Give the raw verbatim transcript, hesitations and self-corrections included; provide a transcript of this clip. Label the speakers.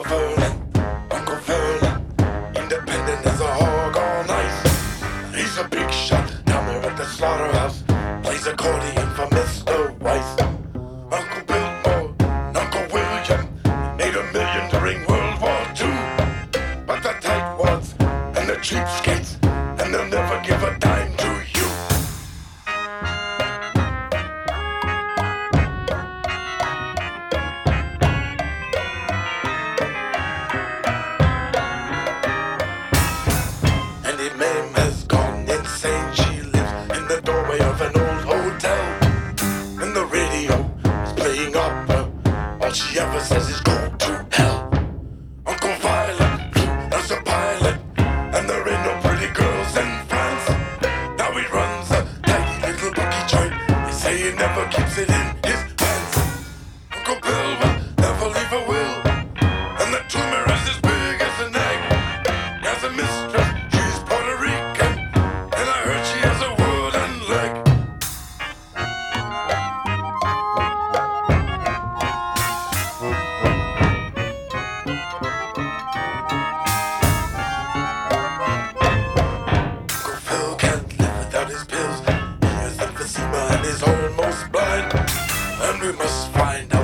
Speaker 1: Uncle Vernon, Uncle Vernon, independent as a hog on ice. He's a big shot down there at the slaughterhouse, plays accordion for Mister Weiss. Uncle Bill or Uncle William made a million during World War Two. But the tightwads and the cheapskates, and they'll never give a dime to you. Andy Mame has gone insane. She lives in the doorway of an old hotel, and the radio is playing opera. All she ever says is go to hell. Uncle Violet is a pilot, and there ain't no pretty girls in France. Now he runs a tiny little bookie joint. They say he never keeps it in his pants. Uncle Bill will never leave a will, and the tumor is as big as an egg. He has a mistress, she's Puerto Rican, and I heard she has a wooden leg. Uncle Phil can't live without his pills. He has emphysema and is almost blind, and we must find out